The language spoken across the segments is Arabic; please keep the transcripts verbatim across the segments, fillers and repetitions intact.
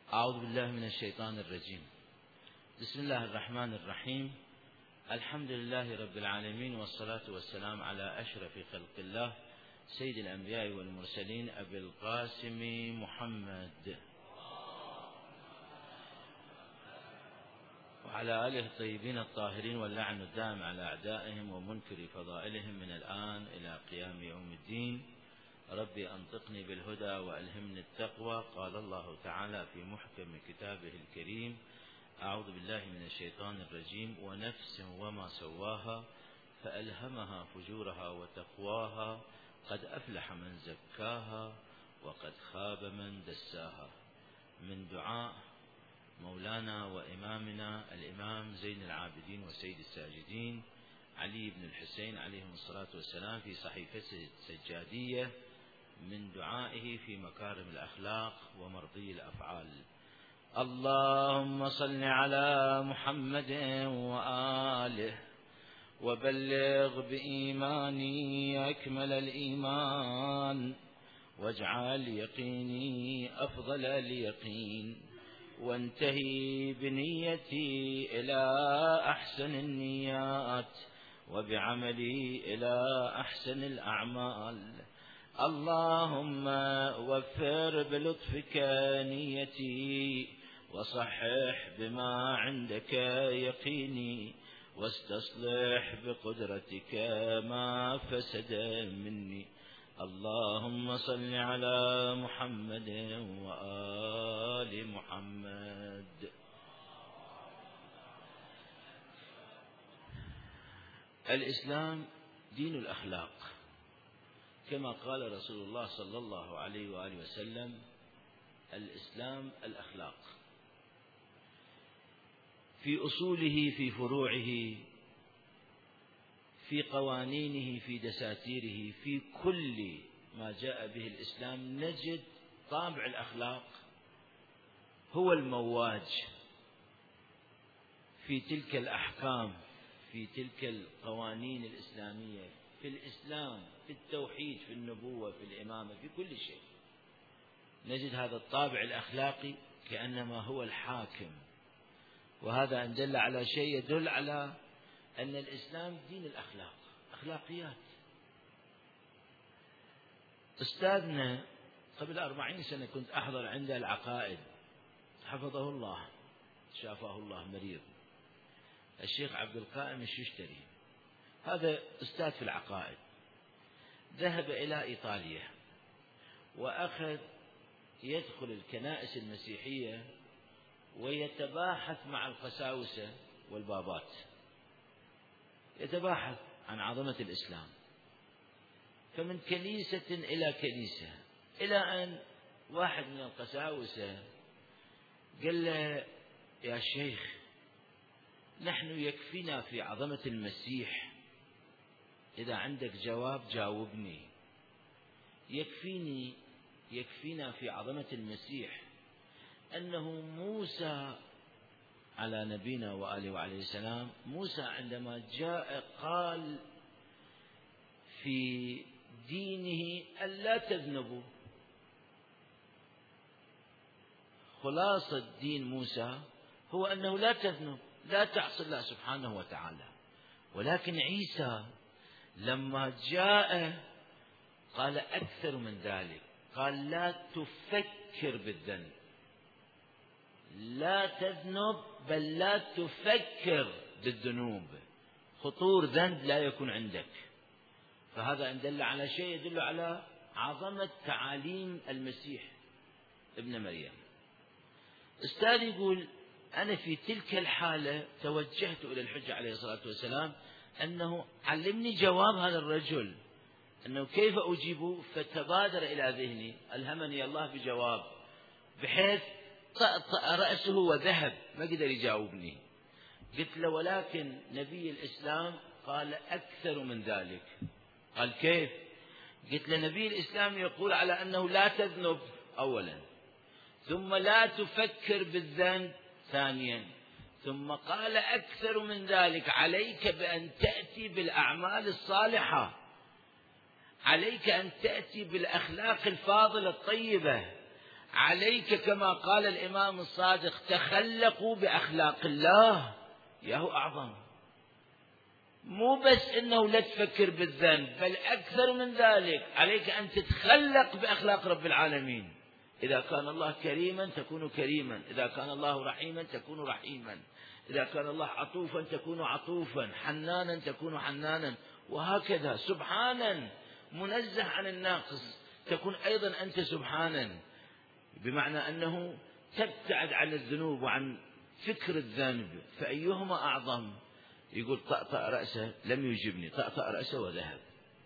أعوذ بالله من الشيطان الرجيم. بسم الله الرحمن الرحيم. الحمد لله رب العالمين، والصلاة والسلام على أشرف خلق الله سيد الأنبياء والمرسلين أبي القاسم محمد وعلى آله الطيبين الطاهرين، واللعن الدائم على أعدائهم ومنكر فضائلهم من الآن إلى قيام يوم الدين. ربي أنطقني بالهدى وألهمني التقوى. قال الله تعالى في محكم كتابه الكريم: أعوذ بالله من الشيطان الرجيم: ونفس وما سواها فألهمها فجورها وتقواها قد أفلح من زكاها وقد خاب من دساها. من دعاء مولانا وإمامنا الإمام زين العابدين وسيد الساجدين علي بن الحسين عليهم الصلاة والسلام في صحيفته السجادية، من دعائه في مكارم الأخلاق ومرضي الأفعال: اللهم صل على محمد وآله وبلغ بإيماني أكمل الإيمان، واجعل يقيني أفضل اليقين، وانتهي بنيتي إلى أحسن النيات، وبعملي إلى أحسن الأعمال. اللهم وفر بلطفك نيتي، وصحح بما عندك يقيني، واستصلح بقدرتك ما فسد مني. اللهم صل على محمد وآل محمد. الإسلام دين الأخلاق، كما قال رسول الله صلى الله عليه وآله وسلم: الإسلام الأخلاق، في أصوله، في فروعه، في قوانينه، في دساتيره، في كل ما جاء به الإسلام نجد طابع الأخلاق هو المواج في تلك الأحكام، في تلك القوانين الإسلامية، في الإسلام، في التوحيد، في النبوة، في الإمامة، في كل شيء نجد هذا الطابع الأخلاقي كأنما هو الحاكم. وهذا إن دل على شيء يدل على أن الإسلام دين الأخلاق، أخلاقيات. أستاذنا قبل أربعين سنة كنت أحضر عنده العقائد، حفظه الله شافاه الله مريض، الشيخ عبد القائم الششتري، هذا أستاذ في العقائد، ذهب إلى إيطاليا وأخذ يدخل الكنائس المسيحية ويتباحث مع القساوسة والبابات، يتباحث عن عظمة الإسلام، فمن كنيسة إلى كنيسة، إلى أن واحد من القساوسة قال له: يا شيخ، نحن يكفينا في عظمة المسيح، إذا عندك جواب جاوبني، يكفيني يكفينا في عظمة المسيح أنه موسى على نبينا وآله وعليه السلام، موسى عندما جاء قال في دينه ألا تذنبوا. خلاصة دين موسى هو أنه لا تذنب، لا تعصي الله سبحانه وتعالى. ولكن عيسى لما جاء قال أكثر من ذلك، قال: لا تفكر بالذنب، لا تذنب، بل لا تفكر بالذنوب، خطور ذنب لا يكون عندك. فهذا إن دل على شيء يدل على عظمة تعاليم المسيح ابن مريم. أستاذ يقول: أنا في تلك الحالة توجهت إلى الحجة عليه الصلاة والسلام أنه علمني جواب هذا الرجل، أنه كيف أجيبه، فتبادر إلى ذهني، ألهمني الله بجواب بحيث طأطأ رأسه وذهب، ما قدر يجاوبني. قلت له: ولكن نبي الإسلام قال أكثر من ذلك. قال: كيف؟ قلت له: نبي الإسلام يقول على أنه لا تذنب أولا، ثم لا تفكر بالذنب ثانيا، ثم قال أكثر من ذلك: عليك بأن تأتي بالأعمال الصالحة، عليك أن تأتي بالأخلاق الفاضلة الطيبة، عليك كما قال الإمام الصادق تخلقوا بأخلاق الله، ياهو أعظم. مو بس أنه لا تفكر بالذنب، بل أكثر من ذلك، عليك أن تتخلق بأخلاق رب العالمين. إذا كان الله كريما تكون كريما، إذا كان الله رحيما تكون رحيما، إذا كان الله عطوفا تكون عطوفا، حنانا تكون حنانا، وهكذا. سبحانا منزه عن الناقص تكون أيضا أنت سبحانا، بمعنى أنه تبتعد عن الذنوب وعن فكر الذنب. فأيهما أعظم؟ يقول طأطأ رأسه لم يجبني، طأطأ رأسه وذهب.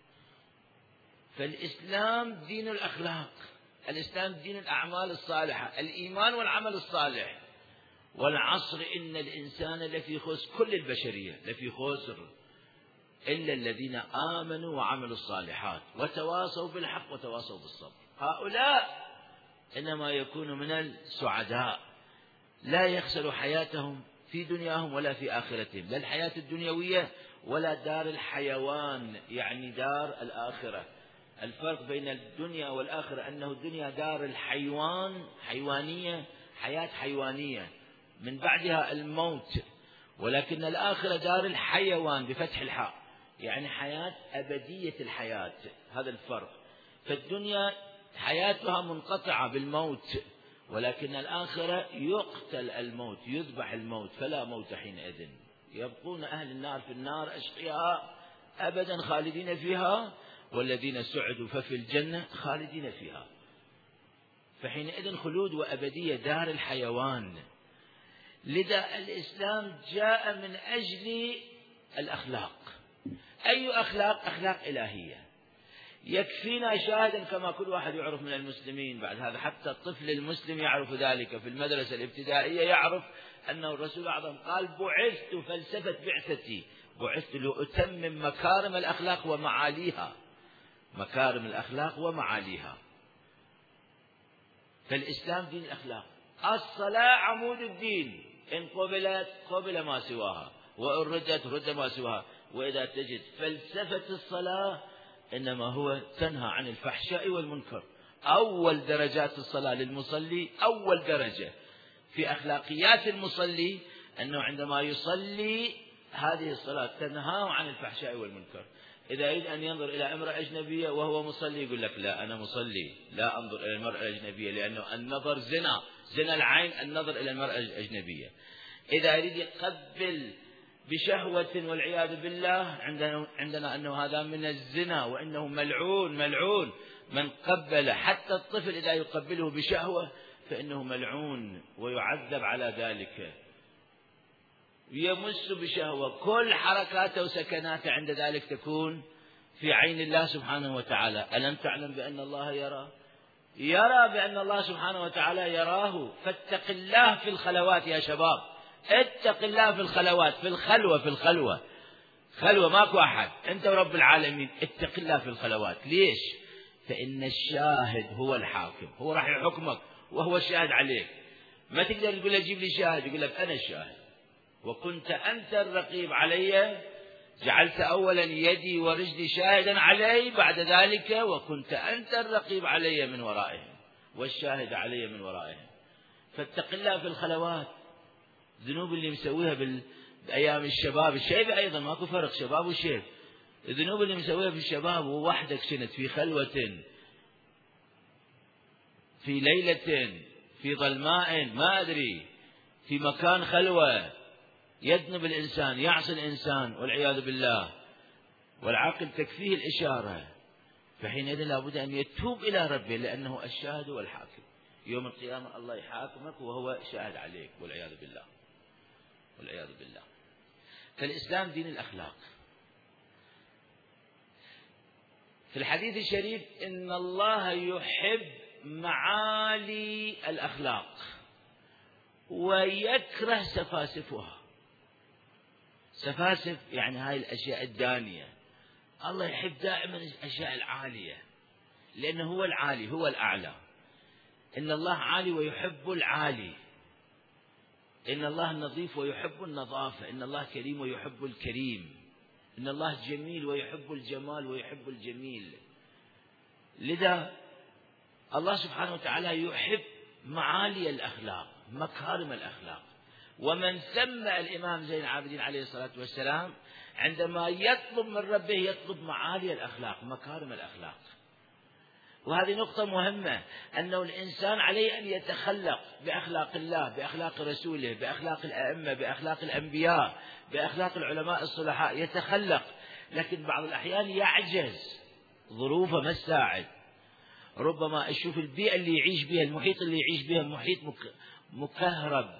فالإسلام دين الأخلاق، الإسلام دين الأعمال الصالحة، الإيمان والعمل الصالح. والعصر إن الإنسان لفي خسر، كل البشرية لفي خسر إلا الذين آمنوا وعملوا الصالحات وتواصوا بالحق وتواصوا بالصبر. هؤلاء إنما يكونوا من السعداء، لا يخسروا حياتهم في دنياهم ولا في آخرتهم، لا الحياة الدنيوية ولا دار الحيوان، يعني دار الآخرة. الفرق بين الدنيا والآخرة أنه الدنيا دار الحيوان، حيوانية، حياة حيوانية من بعدها الموت، ولكن الآخرة دار الحيوان بفتح الحاء، يعني حياة أبدية الحياة. هذا الفرق. فالدنيا حياتها منقطعة بالموت، ولكن الآخرة يقتل الموت، يذبح الموت، فلا موت حينئذ. يبقون أهل النار في النار أشقياء أبدا خالدين فيها، والذين سعدوا ففي الجنة خالدين فيها. فحينئذ خلود وأبدية، دار الحيوان. لذا الإسلام جاء من أجل الأخلاق. أي أخلاق؟ أخلاق إلهية. يكفينا شاهدا كما كل واحد يعرف من المسلمين بعد هذا، حتى الطفل المسلم يعرف ذلك، في المدرسة الابتدائية يعرف أنه الرسول الأعظم قال بعثت، فلسفة بعثتي، بعثت لأتمم مكارم الأخلاق ومعاليها، مكارم الأخلاق ومعاليها. فالإسلام دين الأخلاق. الصلاة عمود الدين، إن قبلت قبل ما سواها، وإن ردت رد ما سواها. وإذا تجد فلسفة الصلاة إنما هو تنهى عن الفحشاء والمنكر. أول درجات الصلاة للمصلي، أول درجة في أخلاقيات المصلي أنه عندما يصلي هذه الصلاة تنهى عن الفحشاء والمنكر. إذا يريد أن ينظر إلى امرأة أجنبية وهو مصلي يقول لك لا أنا مصلي، لا أنظر إلى المرأة الأجنبية، لأنه النظر زنا، زنا العين النظر إلى المرأة الأجنبية. إذا يريد يقبل بشهوة والعياذ بالله، عندنا, عندنا أنه هذا من الزنا، وإنه ملعون ملعون من قبل. حتى الطفل إذا يقبله بشهوة فإنه ملعون ويعذب على ذلك. يمس بشهوة، كل حركاته وسكناته عند ذلك تكون في عين الله سبحانه وتعالى. ألم تعلم بأن الله يرى؟ يرى بأن الله سبحانه وتعالى يراه. فاتق الله في الخلوات يا شباب، اتق الله في الخلوات، في الخلوة، في الخلوة خلوة ماكو أحد، أنت ورب العالمين. اتق الله في الخلوات. ليش؟ فإن الشاهد هو الحاكم، هو راح يحكمك وهو الشاهد عليك. ما تقدر تقول له جيب لي شاهد، يقول لك أنا الشاهد. وكنت أنت الرقيب علي، جعلت أولا يدي ورجلي شاهدا علي، بعد ذلك وكنت أنت الرقيب علي من ورائهم والشاهد علي من ورائهم. فاتق الله في الخلوات. الذنوب اللي مسويها بأيام الشباب، الشيب أيضا ماكو فرق شباب وشيب. الذنوب اللي مسويها في الشباب ووحدك شنت في خلوة، في ليلة، في ظلماء، ما أدري، في مكان خلوة، يذنب الإنسان، يعصي الإنسان والعياذ بالله، والعقل تكفيه الإشارة. فحينئذ لابد أن يتوب إلى ربه، لأنه الشاهد والحاكم. يوم القيامة الله يحاكمك وهو شاهد عليك والعياذ بالله، والعياذ بالله. فالإسلام دين الأخلاق. في الحديث الشريف إن الله يحب معالي الأخلاق ويكره سفاسفها. سفاسف يعني هاي الأشياء الدانية. الله يحب دائما الأشياء العالية، لأنه هو العالي، هو الأعلى. إن الله عالي ويحب العالي. إن الله نظيف ويحب النظافة. إن الله كريم ويحب الكريم. إن الله جميل ويحب الجمال ويحب الجميل. لذا الله سبحانه وتعالى يحب معالي الأخلاق، مكارم الأخلاق. ومن ثم الإمام زين العابدين عليه الصلاة والسلام عندما يطلب من ربه يطلب معالي الأخلاق، مكارم الأخلاق. وهذه نقطة مهمة، أنه الإنسان عليه أن يتخلق بأخلاق الله، بأخلاق رسوله، بأخلاق الأئمة، بأخلاق الأنبياء، بأخلاق العلماء الصلحاء، يتخلق. لكن بعض الأحيان يعجز، ظروفه ما تساعد. ربما أشوف البيئة اللي يعيش بها، المحيط اللي يعيش بها محيط مكهرب،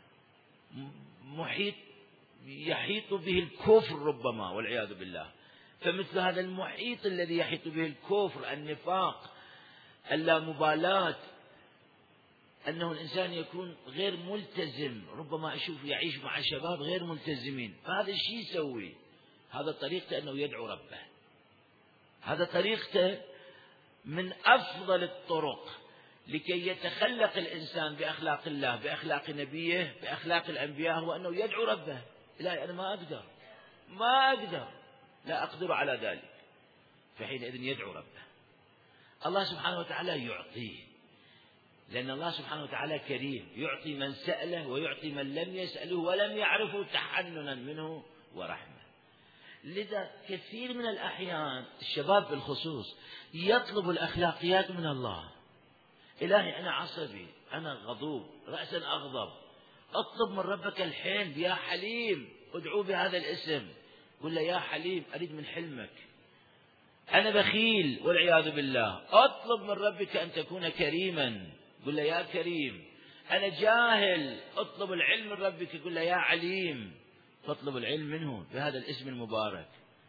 محيط يحيط به الكفر ربما والعياذ بالله. فمثل هذا المحيط الذي يحيط به الكفر، النفاق، اللامبالاة، أنه الإنسان يكون غير ملتزم، ربما أشوف يعيش مع شباب غير ملتزمين، فهذا الشيء يسوي، هذا طريقته أنه يدعو ربه، هذا طريقته من أفضل الطرق لكي يتخلق الإنسان بأخلاق الله، بأخلاق نبيه، بأخلاق الأنبياء، هو أنه يدعو ربه. إلهي أنا ما أقدر ما أقدر لا أقدر على ذلك، فحينئذ يدعو ربه. الله سبحانه وتعالى يعطيه، لأن الله سبحانه وتعالى كريم، يعطي من سأله ويعطي من لم يسأله ولم يعرفه تحننا منه ورحمة. لذا كثير من الأحيان الشباب بالخصوص يطلب الأخلاقيات من الله. إلهي أنا عصبي، أنا غضوب، رأسا أغضب، اطلب من ربك الحلم، يا حليم ادعو بهذا الاسم، قل له يا حليم أريد من حلمك. أنا بخيل والعياذ بالله، اطلب من ربك أن تكون كريما، قل له يا كريم. أنا جاهل، اطلب العلم من ربك، قل له يا عليم. فاطلب العلم منه بهذا الاسم المبارك.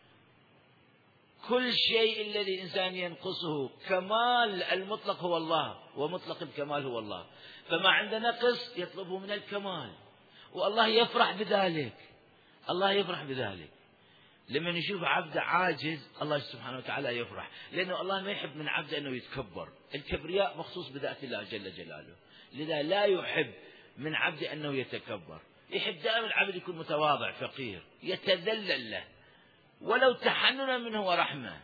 كل شيء الذي الإنسان ينقصه، كمال المطلق هو الله، ومطلق الكمال هو الله، فما عنده نقص يطلبه من الكمال، والله يفرح بذلك، الله يفرح بذلك. لما نشوف عبد عاجز الله سبحانه وتعالى يفرح، لأنه الله ما يحب من عبد أنه يتكبر، الكبرياء مخصوص بذات الله جل جلاله، لذا لا يحب من عبد أنه يتكبر، يحب دائما العبد يكون متواضع فقير، يتذلل له ولو تحننا منه ورحمة،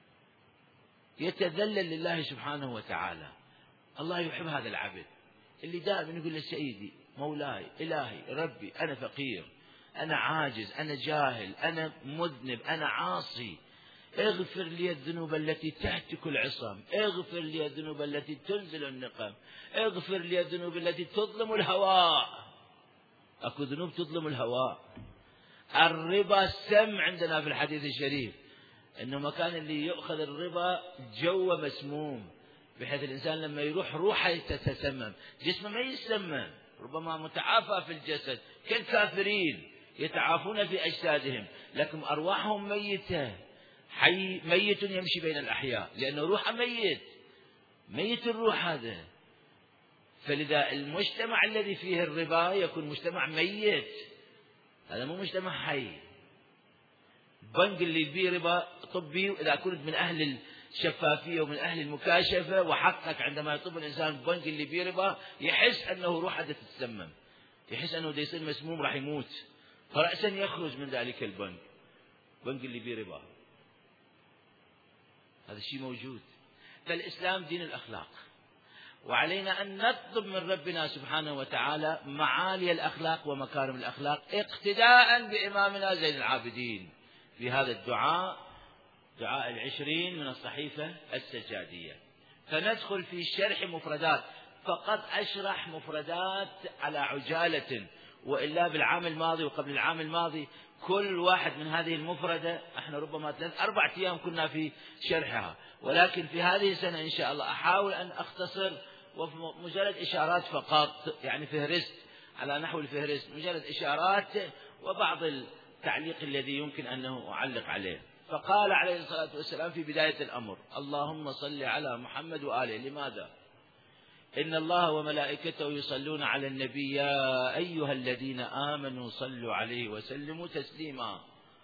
يتذلل لله سبحانه وتعالى. الله يحب هذا العبد اللي دائما يقول لسيدي مولاي إلهي ربي أنا فقير، أنا عاجز، أنا جاهل، أنا مذنب، أنا عاصي، اغفر لي الذنوب التي تهتك العصام، اغفر لي الذنوب التي تنزل النقم، اغفر لي الذنوب التي تظلم الهواء. أكو ذنوب تظلم الهواء. الربا سم عندنا في الحديث الشريف، إنه مكان اللي يؤخذ الربا جو مسموم، بحيث الإنسان لما يروح روحه تتسمم، جسمه ما يسمم، ربما متعافى في الجسد كالكافرين يتعافون في أجسادهم، لكن أرواحهم ميتة، حي ميت يمشي بين الأحياء، لأنه روحه ميت، ميت الروح هذا. فلذا المجتمع الذي فيه الربا يكون مجتمع ميت، هذا مو مجتمع حي. البنك اللي يبيع ربا طبي، إذا كنت من أهل الشفافية ومن أهل المكاشفة وحقك عندما يطلب الإنسان البنك اللي يبيع ربا يحس أنه روحه تتسمم، يحس أنه يصير مسموم راح يموت، فرأسا يخرج من ذلك البنك، بنك اللي يبيع ربا. هذا الشيء موجود. فالإسلام دين الأخلاق، وعلينا أن نطلب من ربنا سبحانه وتعالى معالي الأخلاق ومكارم الأخلاق اقتداء بإمامنا زين العابدين في هذا الدعاء، دعاء العشرين من الصحيفة السجادية. فندخل في شرح مفردات، فقط أشرح مفردات على عجالة، وإلا بالعام الماضي وقبل العام الماضي كل واحد من هذه المفردة احنا ربما ثلاث أربع أيام كنا في شرحها، ولكن في هذه السنة إن شاء الله أحاول أن أختصر ومجرد إشارات فقط، يعني فهرست على نحو الفهرست، مجرد إشارات وبعض التعليق الذي يمكن أنه أعلق عليه. فقال عليه الصلاة والسلام في بداية الأمر اللهم صل على محمد وآله. لماذا؟ إن الله وملائكته يصلون على النبي يا أيها الذين آمنوا صلوا عليه وسلموا تسليما.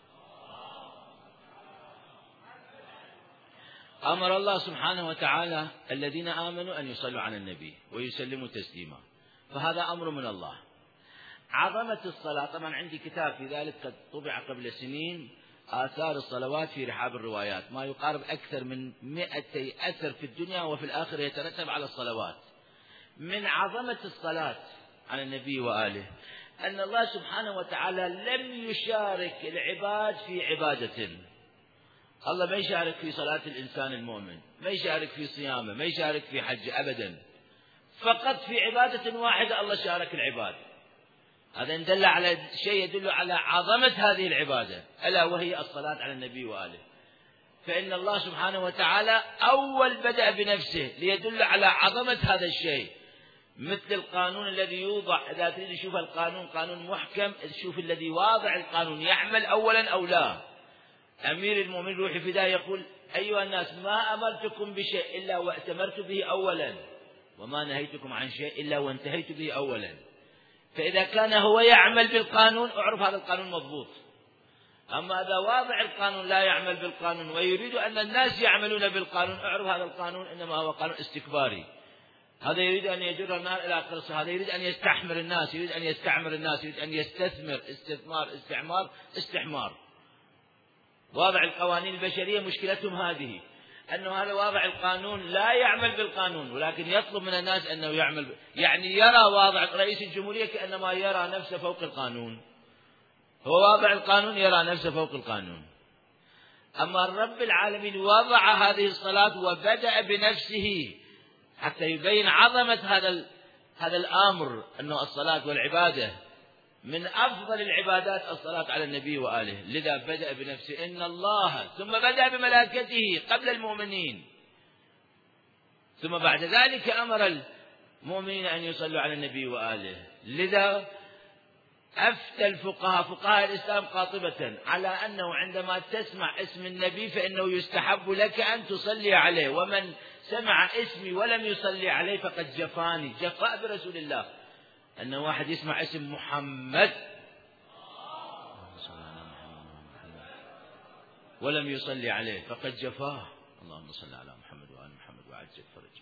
أمر الله سبحانه وتعالى الذين آمنوا أن يصلوا على النبي ويسلموا تسليما، فهذا أمر من الله. عظمة الصلاة، طبعا عندي كتاب في ذلك قد طبع قبل سنين، آثار الصلوات في رحاب الروايات، ما يقارب أكثر من مئتي أثر في الدنيا وفي الآخرة يترتب على الصلوات، من عظمة الصلاة على النبي وآله أن الله سبحانه وتعالى لم يشارك العباد في عبادة. الله ما يشارك في صلاة الإنسان المؤمن، ما يشارك في صيامه، ما يشارك في حج أبدا، فقط في عبادة واحدة الله شارك العباد. هذا إن دل على شيء يدل على عظمة هذه العبادة، ألا وهي الصلاة على النبي وآله. فإن الله سبحانه وتعالى أول بدأ بنفسه ليدل على عظمة هذا الشيء، مثل القانون الذي يوضع. إذا تريد تشوف القانون قانون محكم، تشوف الذي واضع القانون يعمل أولا أو لا. أمير المؤمنين روح الفداء يقول: أيها الناس، ما أمرتكم بشيء إلا وأتمرت به أولا، وما نهيتكم عن شيء إلا وانتهيت به أولا. فإذا كان هو يعمل بالقانون أعرف هذا القانون مضبوط. أما إذا واضع القانون لا يعمل بالقانون ويريد أن الناس يعملون بالقانون أعرف هذا القانون إنما هو قانون استكباري. هذا يريد أن يجر النار إلى قرصه، هذا يريد أن يستحمر الناس، يريد أن يستعمر الناس، يريد أن يستثمر، استثمار، استعمار، استحمار. واضع القوانين البشرية مشكلتهم هذه، أنه هذا واضع القانون لا يعمل بالقانون، ولكن يطلب من الناس أنه يعمل ب... يعني يرى واضع رئيس الجمهورية كأنما يرى نفسه فوق القانون. هو واضع القانون يرى نفسه فوق القانون. أما الرب العالمين وضع هذه الصلاة وبدأ بنفسه حتى يبين عظمة هذا هذا الأمر، أنه الصلاة والعبادة من أفضل العبادات الصلاة على النبي وآله. لذا بدأ بنفسه إن الله، ثم بدأ بملائكته قبل المؤمنين، ثم بعد ذلك أمر المؤمنين أن يصلوا على النبي وآله. لذا أفتى الفقهاء فقهاء الإسلام قاطبة على أنه عندما تسمع اسم النبي فإنه يستحب لك أن تصلي عليه، ومن سمع اسمي ولم يصلي عليه فقد جفاني. جفاء برسول الله أن واحد يسمع اسم محمد ولم يصلي عليه فقد جفاه. اللهم صل على محمد وآل محمد وعجل فرجه.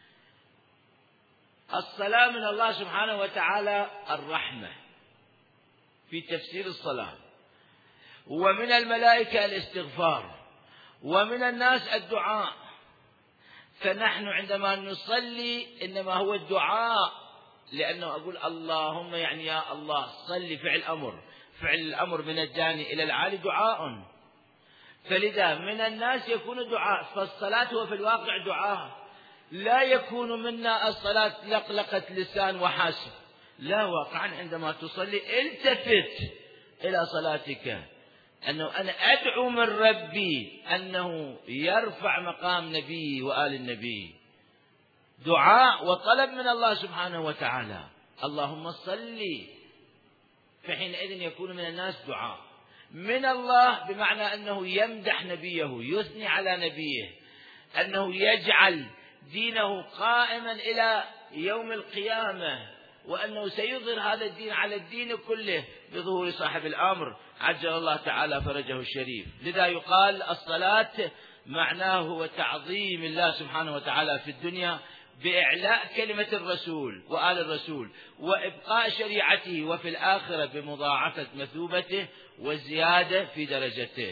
الصلاة من الله سبحانه وتعالى الرحمة في تفسير الصلاة، ومن الملائكة الاستغفار، ومن الناس الدعاء. فنحن عندما نصلي إنما هو الدعاء، لأنه أقول اللهم يعني يا الله صلي، فعل أمر، فعل الأمر من الداني إلى العالي دعاء. فلذا من الناس يكون دعاء، فالصلاة هو في الواقع دعاء. لا يكون منا الصلاة لقلقة لسان وحاسب، لا، واقعا عندما تصلي التفت إلى صلاتك أنه أنا أدعو من ربي أنه يرفع مقام نبي وآل النبي. دعاء وطلب من الله سبحانه وتعالى اللهم صل. فحينئذ يكون من الناس دعاء من الله، بمعنى أنه يمدح نبيه، يثني على نبيه، أنه يجعل دينه قائما إلى يوم القيامة، وأنه سيظهر هذا الدين على الدين كله بظهور صاحب الأمر عجل الله تعالى فرجه الشريف. لذا يقال الصلاة معناه هو تعظيم الله سبحانه وتعالى في الدنيا بإعلاء كلمة الرسول وآل الرسول وإبقاء شريعته، وفي الآخرة بمضاعفة مثوبته وزيادة في درجته.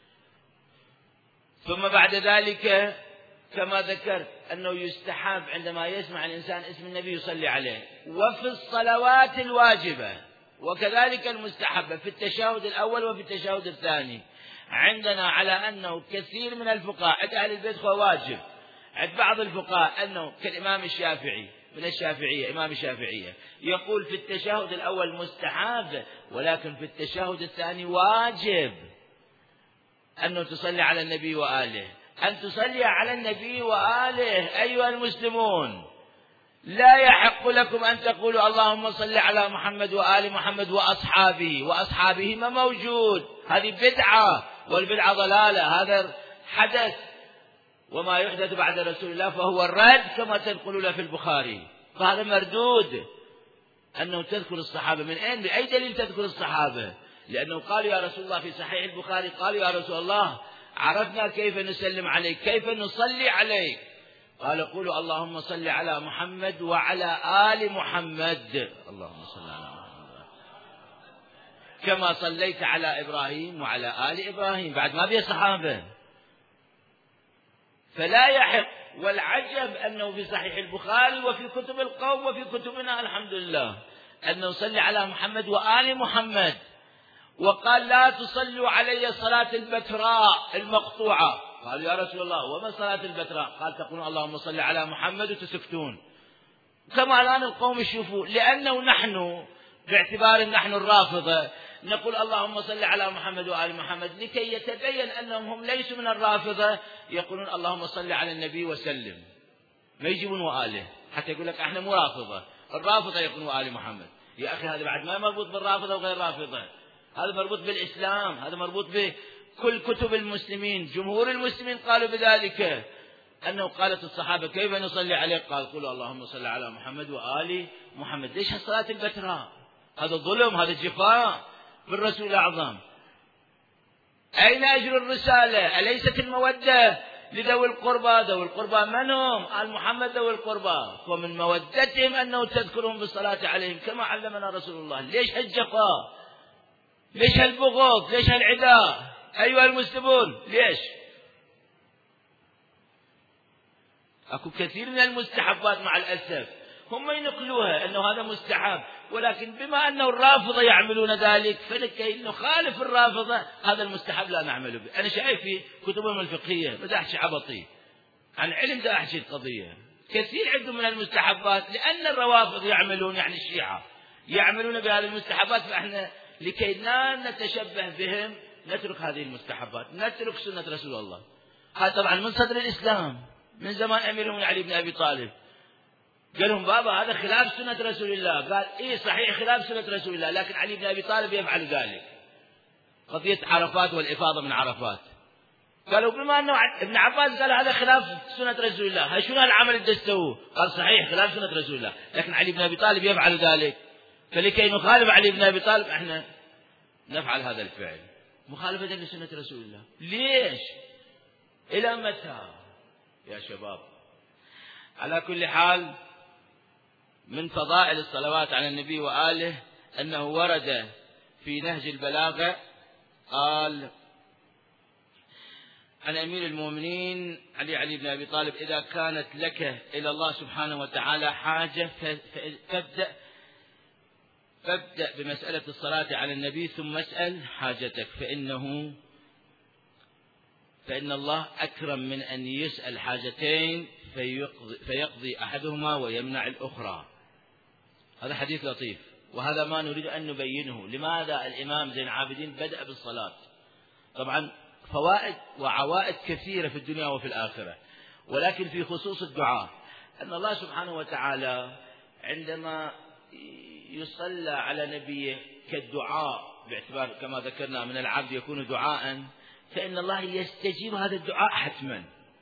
ثم بعد ذلك كما ذكرت أنه يستحب عندما يسمع الإنسان اسم النبي يصلي عليه، وفي الصلوات الواجبة وكذلك المستحبة في التشهد الأول وفي التشهد الثاني. عندنا على أنه كثير من الفقهاء عند أهل البيت هو واجب، عند بعض الفقهاء أنه كالإمام الشافعي من الشافعية، إمام الشافعية يقول في التشهد الأول مستحب، ولكن في التشهد الثاني واجب أنه تصلي على النبي وآله. أن تصلي على النبي وآله أيها المسلمون، لا يحق لكم أن تقولوا اللهم صل على محمد وآل محمد وأصحابه، وأصحابه ما موجود، هذه بدعة، والبدعة ضلالة، هذا حدث، وما يحدث بعد رسول الله فهو الرد كما تنقلون في البخاري، فهذا مردود. أنه تذكر الصحابة من أين؟ بأي دليل تذكر الصحابة؟ لأنه قالوا يا رسول الله في صحيح البخاري، قالوا يا رسول الله عرفنا كيف نسلم عليك، كيف نصلي عليك؟ قال قولوا اللهم صل على محمد وعلى آل محمد، اللهم صل على محمد كما صليت على إبراهيم وعلى آل إبراهيم، بعد ما بي صحابة. فلا يحق والعجب أنه في صحيح البخاري وفي كتب القوم وفي كتبنا الحمد لله أنه صلى على محمد وآل محمد، وقال لا تصلوا علي صلاة البتراء المقطوعة. قالوا يا رسول الله وما صلاة البتراء؟ قال تقولون اللهم صل على محمد وتسكتون. كما الآن القوم يشوفوا، لأنه نحن باعتبار نحن الرافضة نقول اللهم صل على محمد وآل محمد، لكي يتبين أنهم هم ليسوا من الرافضة يقولون اللهم صل على النبي وسلم، ما يجيبون وآله، حتى يقول لك احنا مو رافضة، الرافضة يقولون وآل محمد. يا أخي هذا بعد ما مربوط بالرافضة وغير رافضة، هذا مربوط بالإسلام، هذا مربوط بكل كتب المسلمين. جمهور المسلمين قالوا بذلك، أنه قالت الصحابة كيف نصلي عليه؟ قال قولوا اللهم صل على محمد وآل محمد. ليش هالصلاة البتراء؟ هذا ظلم، هذا جفاء بالرسول الأعظم. أين أجر الرسالة؟ أليست المودة لذوي القربى؟ ذوي القربى من هم؟ آل محمد ذوي القربى، ومن مودتهم أنه تذكرهم بالصلاة عليهم كما علمنا رسول الله. ليش هالجفاء؟ ليش هالبغض؟ ليش هالعداء أيها المسلمون؟ ليش؟ أكو كثير من المستحبات مع الأسف هم ينقلوها أنه هذا مستحب، ولكن بما أنه الرافضة يعملون ذلك فلكي نخالف الرافضة هذا المستحب لا نعمل به. أنا شايف في كتبهم الفقهية، بدأ أحكي عبطي عن علم، بدأ أحكي القضية كثير عندهم من المستحبات، لأن الروافض يعملون يعني الشيعة يعملون بهذه المستحبات، فإحنا لكي لا نتشبه بهم نترك هذه المستحبات، نترك سنة رسول الله. هذا طبعا من صدر الإسلام من زمان أمير المؤمنين علي بن أبي طالب، قال لهم بابا هذا خلاف سنة رسول الله. قال إيه صحيح خلاف سنة رسول الله، لكن علي بن أبي طالب يفعل ذلك. قضية عرفات والإفاضة من عرفات، قالوا بما أنه ابن عباس قال هذا خلاف سنة رسول الله، هاي شنو هالعمل اللي تسووه؟ قال صحيح خلاف سنة رسول الله، لكن علي بن أبي طالب يفعل ذلك، فلكي نخالف علي بن أبي طالب احنا نفعل هذا الفعل مخالفة لسنة رسول الله. ليش؟ إلى متى يا شباب؟ على كل حال من فضائل الصلوات على النبي وآله أنه ورد في نهج البلاغة قال عن أمير المؤمنين علي علي بن أبي طالب إذا كانت لك إلى الله سبحانه وتعالى حاجة فابدأ فابدأ بمسألة الصلاة على النبي ثم اسأل حاجتك، فإنه فإن الله أكرم من أن يسأل حاجتين فيقضي, فيقضي أحدهما ويمنع الأخرى. هذا حديث لطيف، وهذا ما نريد أن نبينه. لماذا الإمام زين العابدين بدأ بالصلاة؟ طبعا فوائد وعوائد كثيرة في الدنيا وفي الآخرة، ولكن في خصوص الدعاء أن الله سبحانه وتعالى عندما يصلى على نبيه كالدعاء، باعتبار كما ذكرنا من العبد يكون دعاء، فإن الله يستجيب هذا الدعاء حتما.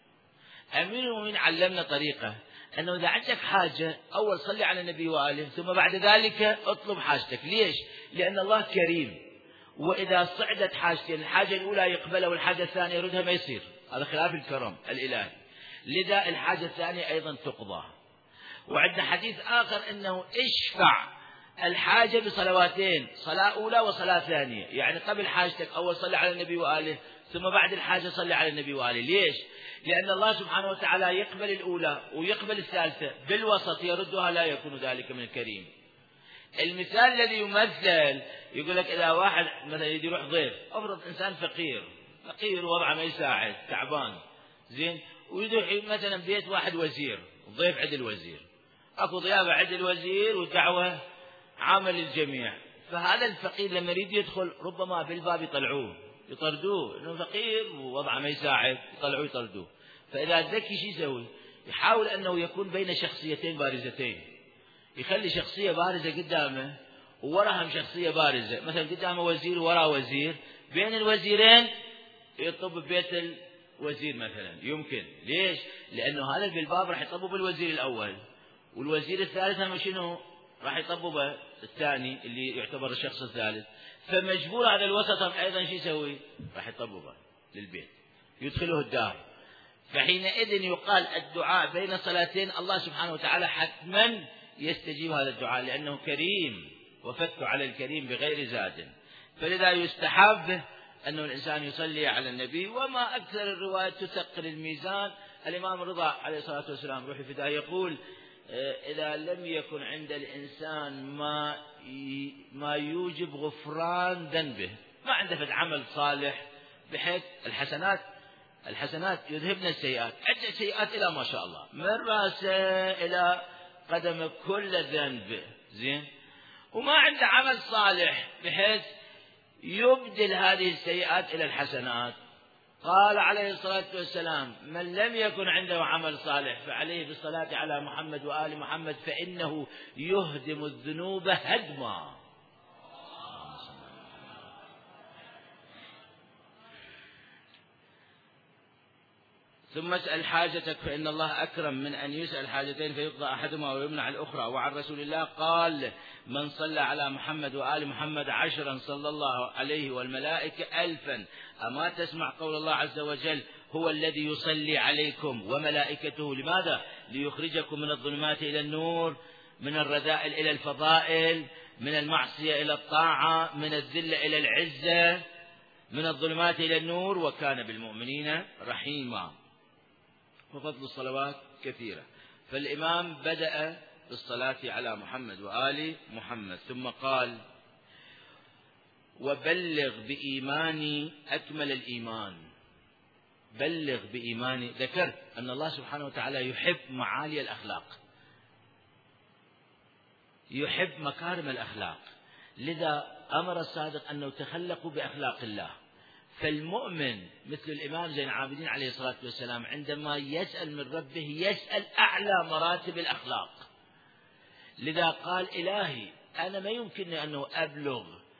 أمير المؤمنين علمنا طريقة أنه إذا عندك حاجة أول صلي على النبي وآله ثم بعد ذلك اطلب حاجتك. ليش؟ لأن الله كريم، وإذا صعدت حاجتين الحاجة الأولى يقبلها والحاجة الثانية يردها ما يصير، هذا خلاف الكرم الإلهي، لذا الحاجة الثانية أيضا تقضى. وعندنا حديث آخر أنه اشفع الحاجة بصلواتين، صلاة أولى وصلاة ثانية، يعني قبل حاجتك أول صلي على النبي وآله ثم بعد الحاجة صلي على النبي وآله. ليش؟ لأن الله سبحانه وتعالى يقبل الأولى ويقبل الثالثة، بالوسط يردها لا يكون ذلك من الكريم. المثال الذي يمثل يقول لك إذا واحد مثلا يجي يروح ضيف، أفرض إنسان فقير فقير وضعه ما يساعد تعبان زين، ويروح مثلا بيت واحد وزير، الضيف عند الوزير، أكو ضيافة عند الوزير والدعوة عامل للجميع، فهذا الفقير لما يريد يدخل ربما بالباب يطلعوه يطردوه انه فقير ووضعه ما يساعد، يطلعوه يطردوه. فإذا ذكي شو يسوي؟ يحاول أنه يكون بين شخصيتين بارزتين، يخلي شخصية بارزة قدامه ووراهم شخصية بارزة، مثلا قدامه وزير ووراه وزير، بين الوزيرين يطب ببيت الوزير مثلا، يمكن. ليش؟ لأنه هذا بالباب راح يطبوا بالوزير الأول، والوزير الثالث هم شنو؟ راح يطبوا الثاني اللي يعتبر الشخص الثالث، فمجبور هذا الوسط أيضا شو يسوي؟ راح يطبوا للبيت يدخله الدار. فحينئذ يقال الدعاء بين صلاتين الله سبحانه وتعالى حتما يستجيب هذا الدعاء، لأنه كريم وفك على الكريم بغير زاد. فلذا يستحب أنه الإنسان يصلي على النبي. وما أكثر الروايات تثقل الميزان. الإمام الرضا عليه الصلاة والسلام روح الفداء يقول إذا لم يكن عند الإنسان ما ما يوجب غفران ذنبه، ما عنده فد عمل صالح بحيث الحسنات الحسنات يذهبن السيئات، عدة سيئات إلى ما شاء الله من رأسه إلى قدم كل ذنب زين، وما عنده عمل صالح بحيث يبدل هذه السيئات إلى الحسنات. قال عليه الصلاة والسلام من لم يكن عنده عمل صالح فعليه بالصلاة على محمد وآل محمد فإنه يهدم الذنوب هدما. ثم اسأل حاجتك فإن الله أكرم من أن يسأل حاجتين فيقضى أحدهما ويمنع الأخرى. وعن رسول الله قال من صلى على محمد وآل محمد عشرا صلى الله عليه والملائكة ألفا. أما تسمع قول الله عز وجل هو الذي يصلي عليكم وملائكته. لماذا؟ ليخرجكم من الظلمات إلى النور، من الرذائل إلى الفضائل، من المعصية إلى الطاعة، من الذلة إلى العزة، من الظلمات إلى النور، وكان بالمؤمنين رحيما. وفضل الصلوات كثيرة. فالإمام بدأ بالصلاة على محمد وآل محمد ثم قال وبلغ بإيماني أكمل الإيمان. بلغ بإيماني، ذكرت أن الله سبحانه وتعالى يحب معالي الأخلاق، يحب مكارم الأخلاق، لذا أمر الصادق أنه تخلقوا بأخلاق الله. فالمؤمن مثل الإمام زين العابدين عليه الصلاة والسلام عندما يسأل من ربه يسأل أعلى مراتب الأخلاق. لذا قال إلهي أنا ما يمكنني أنه أبلغ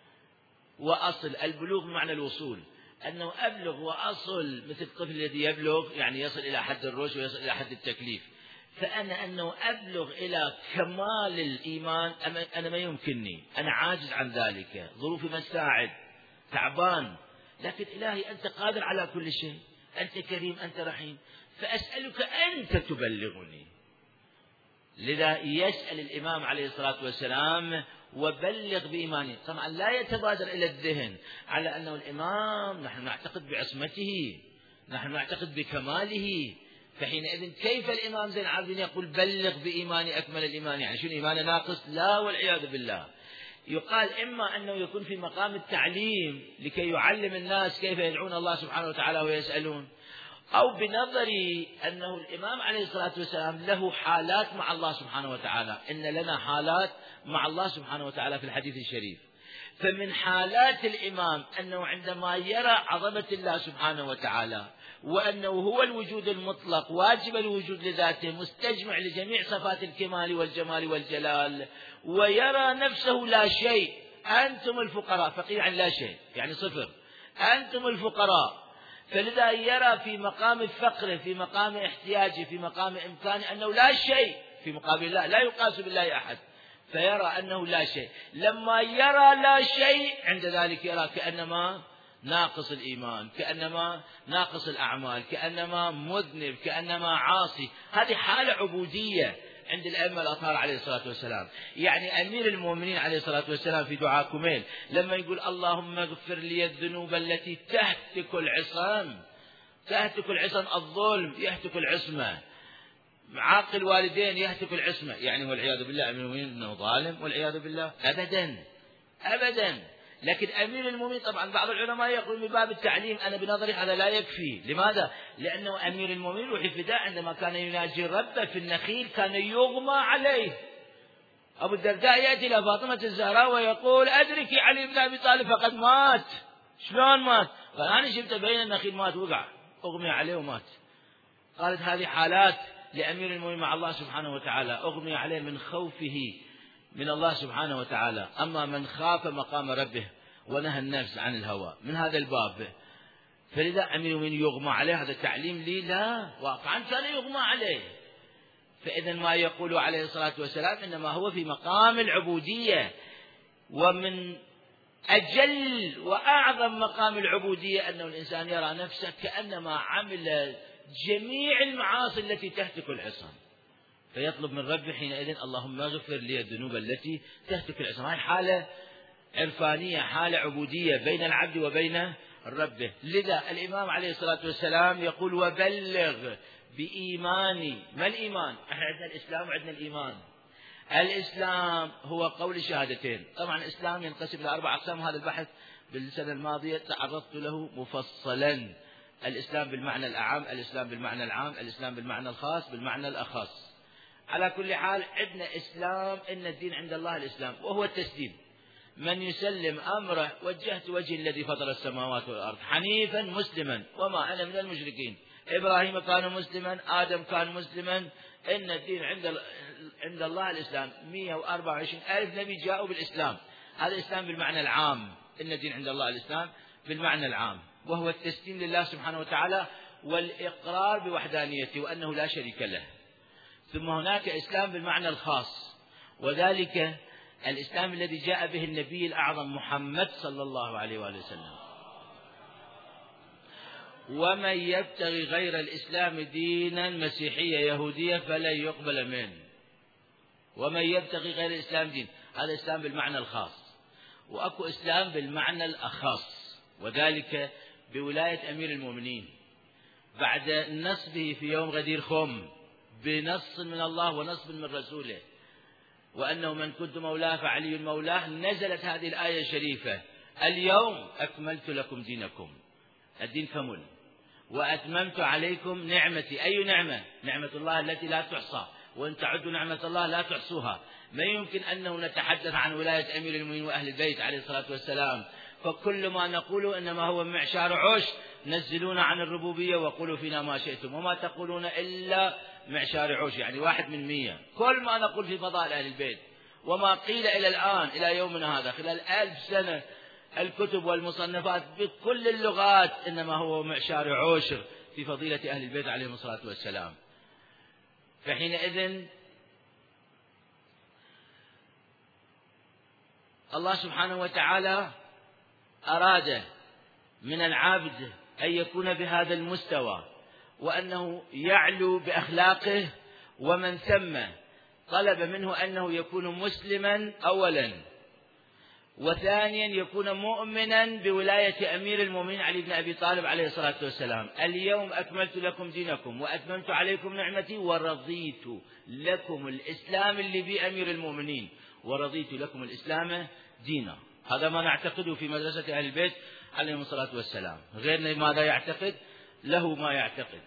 وأصل، البلوغ بمعنى الوصول، أنه أبلغ وأصل مثل الطفل الذي يبلغ يعني يصل إلى حد الرشد ويصل إلى حد التكليف. فأنا أنه أبلغ إلى كمال الإيمان أنا ما يمكنني، أنا عاجز عن ذلك، ظروفي ما تساعد، تعبان. لكن إلهي أنت قادر على كل شيء، أنت كريم، أنت رحيم، فأسألك أنت تبلغني. لذا يسأل الإمام عليه الصلاة والسلام وبلغ بإيماني. طبعا لا يتبادر إلى الذهن على أنه الإمام نحن نعتقد بعصمته، نحن نعتقد بكماله، فحينئذ كيف الإمام زين العابدين يقول بلغ بإيماني أكمل الإيمان؟ يعني شنو إيمانه ناقص؟ لا والعياذ بالله. يقال إما أنه يكون في مقام التعليم لكي يعلم الناس كيف يدعون الله سبحانه وتعالى ويسألون، أو بنظري أنه الإمام عليه الصلاة والسلام له حالات مع الله سبحانه وتعالى. إن لنا حالات مع الله سبحانه وتعالى في الحديث الشريف. فمن حالات الإمام أنه عندما يرى عظمة الله سبحانه وتعالى وأنه هو الوجود المطلق واجب الوجود لذاته مستجمع لجميع صفات الكمال والجمال والجلال، ويرى نفسه لا شيء. أنتم الفقراء، فقير عن لا شيء يعني صفر، أنتم الفقراء. فلذا يرى في مقام الفقر، في مقام احتياجه، في مقام إمكانه أنه لا شيء في مقابل الله، لا يقاس بالله أحد، فيرى أنه لا شيء. لما يرى لا شيء عند ذلك يرى كأنما ناقص الإيمان، كأنما ناقص الأعمال، كأنما مذنب، كأنما عاصي. هذه حالة عبودية عند الأئمة الأطهار عليه الصلاة والسلام. يعني أمير المؤمنين عليه الصلاة والسلام في دعاء كميل لما يقول اللهم اغفر لي الذنوب التي تهتك العصام، تهتك العصام، الظلم يهتك العصمة، عاق الوالدين يهتك العصمة، يعني والعياذ بالله أمير المؤمنين أنه ظالم والعياذ بالله؟ أبدا أبدا. لكن أمير المؤمنين طبعا بعض العلماء يقول من باب التعليم، أنا بنظري هذا لا يكفي. لماذا؟ لأنه أمير المؤمنين روح الفداء عندما كان يناجي ربه في النخيل كان يغمى عليه. أبو الدرداء يأتي إلى فاطمة الزهراء ويقول أدركي علي بن أبي طالب فقد مات. شلون مات؟ قال أنا شفت بين النخيل مات، وقع أغمي عليه ومات. قالت هذه حالات لأمير المؤمنين مع الله سبحانه وتعالى، أغمي عليه من خوفه من الله سبحانه وتعالى. أما من خاف مقام ربه ونهى النفس عن الهوى من هذا الباب، فلذا أمير المؤمنين يغمى عليه. هذا تعليم لي؟ لا، واقعا كان يغمى عليه. فإذا ما يقول عليه الصلاة والسلام إنما هو في مقام العبودية. ومن أجل وأعظم مقام العبودية أنه الإنسان يرى نفسه كأنما عمل جميع المعاصي التي تهتك العصام، فيطلب من ربه حينئذ اللهم اغفر لي الذنوب التي تهتك العصام. هذه حالة عرفانية، حالة عبودية بين العبد وبين ربه. لذا الإمام عليه الصلاة والسلام يقول وبلغ بإيماني. ما الإيمان؟ احنا عندنا الإسلام وعندنا الإيمان. الإسلام هو قول الشهادتين. طبعا الإسلام ينقسم إلى أربع أقسام، هذا البحث بالسنة الماضية تعرضت له مفصلا. الإسلام بالمعنى الأعم، الإسلام بالمعنى العام، الإسلام بالمعنى الخاص، بالمعنى الأخص. على كل حال عندنا إسلام، إن الدين عند الله الإسلام وهو التسليم. من يسلم أمره وجهت وجهي الذي فطر السماوات والأرض حنيفا مسلما وما أنا من المشركين. إبراهيم كان مسلما، آدم كان مسلما. إن الدين عند عند الله الإسلام. مئة وأربعة وعشرين ألف نبي جاءوا بالإسلام. هذا الإسلام بالمعنى العام. إن الدين عند الله الإسلام بالمعنى العام، وهو التسليم لله سبحانه وتعالى والإقرار بوحدانيته وأنه لا شريك له. ثم هناك إسلام بالمعنى الخاص، وذلك الإسلام الذي جاء به النبي الأعظم محمد صلى الله عليه وآله وسلم. ومن يبتغي غير الإسلام دينا مسيحية يهودية فلن يقبل منه. ومن يبتغي غير الإسلام دين، هذا إسلام بالمعنى الخاص. وأكو إسلام بالمعنى الأخص، وذلك بولاية أمير المؤمنين بعد نصبه في يوم غدير خم بنص من الله ونص من رسوله، وأنه من كنت مولاه فعلي مولاه. نزلت هذه الآية الشريفة اليوم أكملت لكم دينكم. الدين كمل وأتممت عليكم نعمتي. أي نعمة؟ نعمة الله التي لا تحصى، وإن تعدوا نعمة الله لا تحصوها. ما يمكن أنه نتحدث عن ولاية أمير المؤمنين وأهل البيت عليه الصلاة والسلام، فكل ما نقوله إنما هو معشار عش. نزلونا عن الربوبية وقولوا فينا ما شئتم وما تقولون إلا معشار عش، يعني واحد من مية. كل ما نقول في فضائل أهل البيت وما قيل إلى الآن إلى يومنا هذا خلال ألف سنة الكتب والمصنفات بكل اللغات إنما هو معشار عشر في فضيلة أهل البيت عليهم الصلاة والسلام. فحينئذ الله سبحانه وتعالى أراد من العبد أن يكون بهذا المستوى، وأنه يعلو بأخلاقه، ومن ثم طلب منه أنه يكون مسلما أولا، وثانيا يكون مؤمنا بولاية أمير المؤمنين علي بن أبي طالب عليه الصلاة والسلام. اليوم أكملت لكم دينكم وأتممت عليكم نعمتي ورضيت لكم الإسلام اللي بيه أمير المؤمنين، ورضيت لكم الإسلام دينا. هذا ما نعتقده في مدرسة أهل البيت عليهم الصلاة والسلام. غيرنا ماذا يعتقد؟ له ما يعتقد.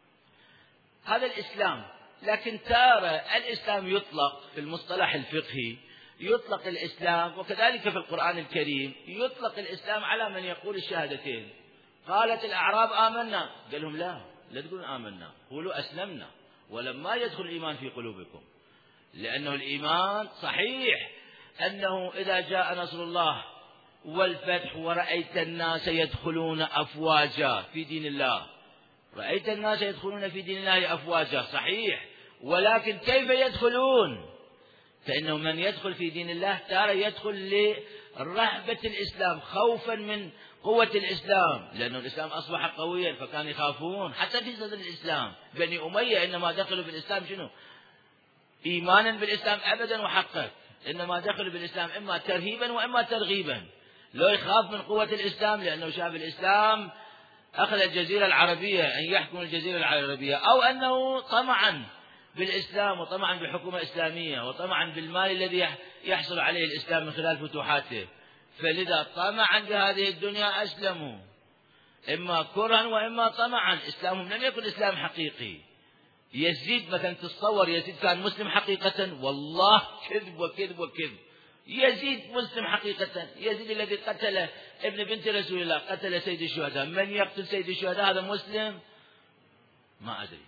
هذا الإسلام. لكن ترى الإسلام يطلق في المصطلح الفقهي، يطلق الإسلام وكذلك في القرآن الكريم يطلق الإسلام على من يقول الشهادتين. قالت الأعراب آمنا، قال لهم لا لا تقولون آمنا، قولوا أسلمنا ولما يدخل الإيمان في قلوبكم. لأنه الإيمان صحيح أنه إذا جاء نصر الله والفتح ورأيت الناس يدخلون أفواجا في دين الله، رأيت الناس يدخلون في دين الله أفواجا صحيح، ولكن كيف يدخلون؟ فإنه من يدخل في دين الله ترى يدخل لرهبة الإسلام، خوفا من قوة الإسلام، لأنه الإسلام أصبح قويا فكانوا يخافون. حتى في صدر الإسلام بني أمية إنما دخلوا في الإسلام شنو؟ إيمانا بالإسلام أبدا وحقا، إنما دخلوا بالإسلام إما ترهيبا وإما ترغيبا. لو يخاف من قوة الإسلام لأنه شاف الإسلام أخذ الجزيرة العربية أن يحكم الجزيرة العربية، أو أنه طمعا بالإسلام وطمعا بحكومة إسلامية وطمعا بالمال الذي يحصل عليه الإسلام من خلال فتوحاته، فلذا طمعا بهذه الدنيا أسلموا إما كرها وإما طمعا. إسلامهم لم يكن إسلام حقيقي. يزيد مثلا تتصور يزيد كان مسلم حقيقة؟ والله كذب وكذب وكذب. يزيد مسلم حقيقة. يزيد الذي قتل ابن بنت رسول الله، قتل سيد الشهداء. من يقتل سيد الشهداء هذا مسلم؟ ما أدري.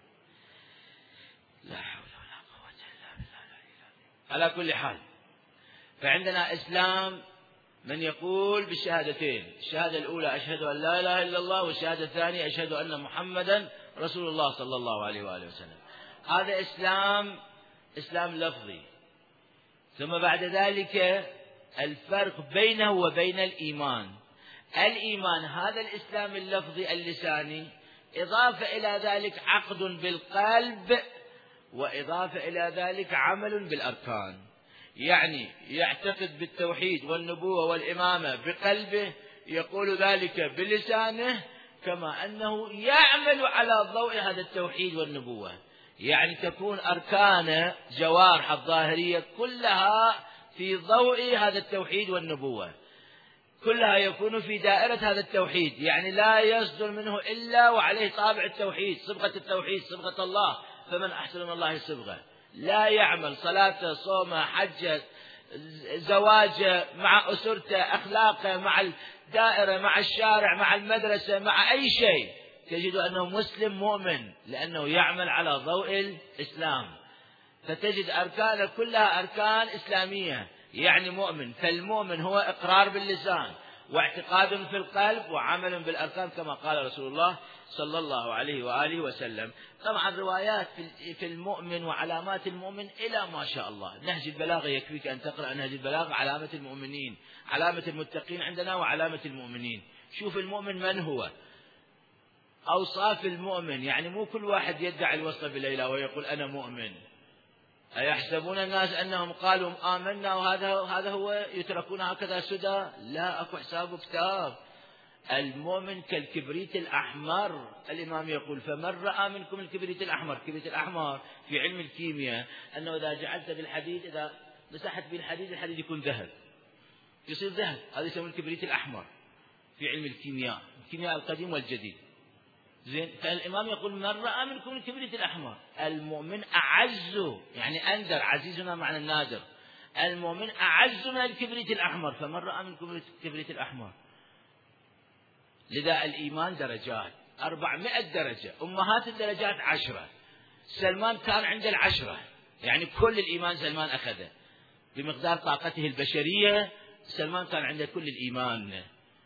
لا حول ولا قوة إلا بالله. على كل حال فعندنا إسلام من يقول بالشهادتين، الشهادة الأولى أشهد أن لا إله إلا الله، والشهادة الثانية أشهد أن محمدا رسول الله صلى الله عليه وآله وسلم. هذا إسلام إسلام لفظي. ثم بعد ذلك الفرق بينه وبين الإيمان. الإيمان هذا الإسلام اللفظي اللساني، إضافة إلى ذلك عقد بالقلب، وإضافة إلى ذلك عمل بالأركان. يعني يعتقد بالتوحيد والنبوة والإمامة بقلبه، يقول ذلك بلسانه كما أنه يعمل على ضوء هذا التوحيد والنبوة. يعني تكون أركان جوارح الظاهرية كلها في ضوء هذا التوحيد والنبوة، كلها يكون في دائرة هذا التوحيد، يعني لا يصدر منه إلا وعليه طابع التوحيد، صبغة التوحيد، صبغة الله، فمن أحسن من الله صبغة. لا يعمل صلاة، صوم، حج، زواج، مع أسرته، أخلاقه، مع الدائرة، مع الشارع، مع المدرسة، مع أي شيء، تجد أنه مسلم مؤمن، لأنه يعمل على ضوء الإسلام. فتجد أركان كلها أركان إسلامية، يعني مؤمن. فالمؤمن هو إقرار باللسان واعتقاد في القلب وعمل بالأركان كما قال رسول الله صلى الله عليه وآله وسلم. طبعا روايات في المؤمن وعلامات المؤمن إلى ما شاء الله. نهج البلاغة يكفيك أن تقرأ نهج البلاغة، علامة المؤمنين، علامة المتقين عندنا وعلامة المؤمنين. شوف المؤمن من هو، أوصاف المؤمن، يعني مو كل واحد يدعي الوصف بالإله ويقول أنا مؤمن. أيحسبون الناس أنهم قالوا آمنا وهذا هذا هو يتركون هكذا سدى؟ لا، أكو حساب كتاب. المؤمن كالكبريت الأحمر. الإمام يقول فمن رأى منكم الكبريت الأحمر. الكبريت الأحمر في علم الكيمياء أنه إذا جعلت بالحديد، إذا مسحت بالحديد، الحديد يكون ذهب، يصير ذهب. هذا يسمونه الكبريت الأحمر في علم الكيمياء، الكيمياء القديم والجديد. زين. فالإمام يقول من رأى منكم الكبريت الأحمر. المؤمن أعز، يعني أندر، عزيزنا معنى النادر. المؤمن أعز من الكبريت الأحمر، فمن رأى منكم الكبريت الأحمر. لذا الإيمان درجات، أربعمائة درجة، أمهات الدرجات عشرة. سلمان كان عنده العشرة، يعني كل الإيمان سلمان أخذه بمقدار طاقته البشرية. سلمان كان عنده كل الإيمان.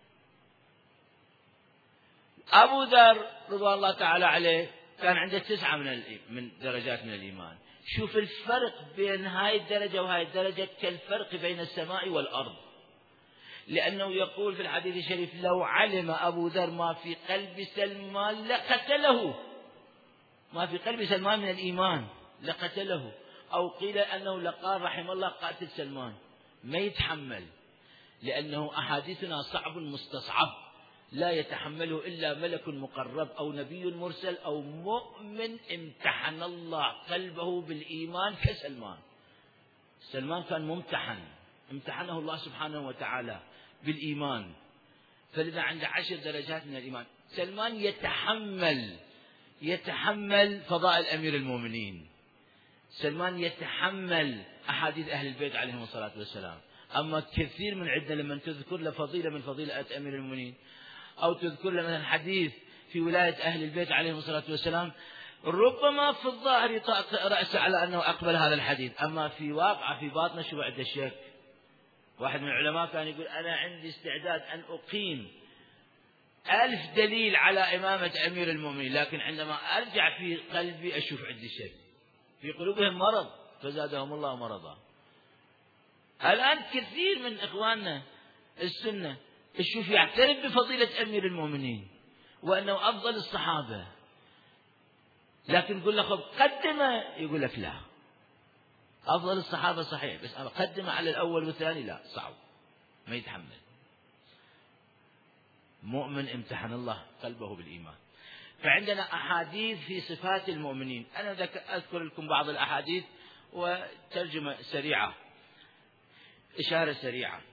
أبو ذر رضي الله تعالى عليه كان عنده تسعة من من درجات من الإيمان. شوف الفرق بين هاي الدرجة وهاي الدرجة كالفرق بين السماء والأرض. لأنه يقول في الحديث الشريف لو علم أبو ذر ما في قلب سلمان لقتله، ما في قلب سلمان من الإيمان لقتله. أو قيل أنه لقال رحم الله قاتل سلمان، ما يتحمل، لأنه أحاديثنا صعب مستصعب، لا يتحمله إلا ملك مقرب أو نبي مرسل أو مؤمن امتحن الله قلبه بالإيمان كسلمان. سلمان كان ممتحن، امتحنه الله سبحانه وتعالى بالإيمان، فلذا عنده عشر درجات من الإيمان. سلمان يتحمل يتحمل فضائل أمير المؤمنين، سلمان يتحمل أحاديث أهل البيت عليهم الصلاة والسلام. أما كثير من عندنا لما تذكر له فضيلة من فضيلة أمير المؤمنين أو تذكر له مثلا حديث في ولاية أهل البيت عليهم الصلاة والسلام، ربما في الظاهر يطأطئ رأسه على أنه أقبل هذا الحديث، أما في واقع في باطنه شو عنده الشك. واحد من العلماء كان يقول أنا عندي استعداد أن أقيم ألف دليل على إمامة أمير المؤمنين، لكن عندما أرجع في قلبي أشوف عندي شك. في قلوبهم مرض فزادهم الله مرضا. الآن كثير من إخواننا السنة الشوف يعترف بفضيلة أمير المؤمنين وأنه أفضل الصحابة، لكن يقول لك قدمه، يقول لك لا، أفضل الصحابة صحيح بس قدمه على الأول والثاني لا، صعب، ما يتحمل. مؤمن امتحن الله قلبه بالإيمان. فعندنا أحاديث في صفات المؤمنين. أنا أذكر لكم بعض الأحاديث وترجمة سريعة، إشارة سريعة.